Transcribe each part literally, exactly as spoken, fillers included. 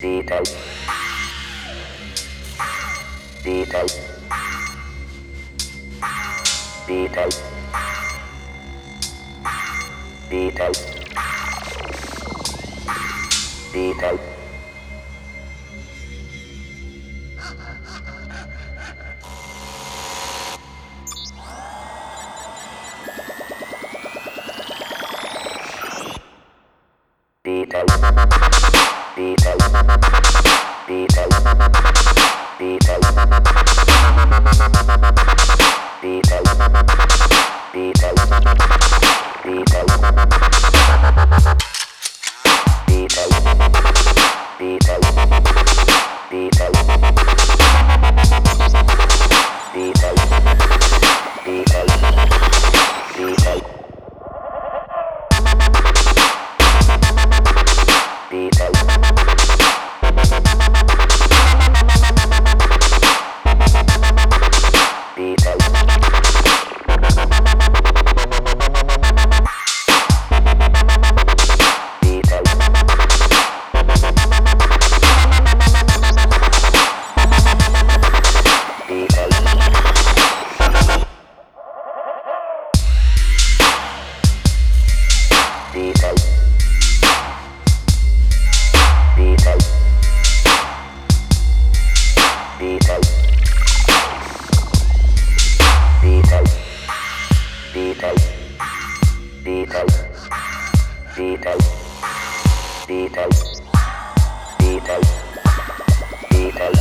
detail, detail, detail, detail, detail. Detail, detail, detail, detail, detail, detail, detail, detail, detail, detail, detail, detail, detail. Detail. Detail. Detail. Detail. Detail. Detail, detail, detail, detail, detail, detail, detail, detail, detail,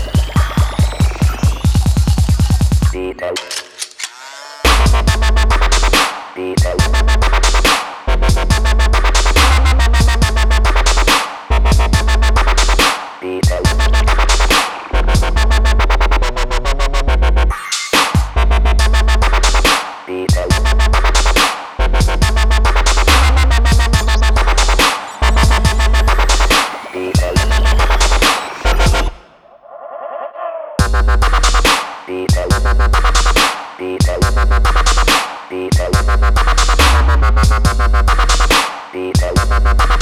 detail, detail. Detail. Detail. Detail. Detail. Detail. Detail. Detail.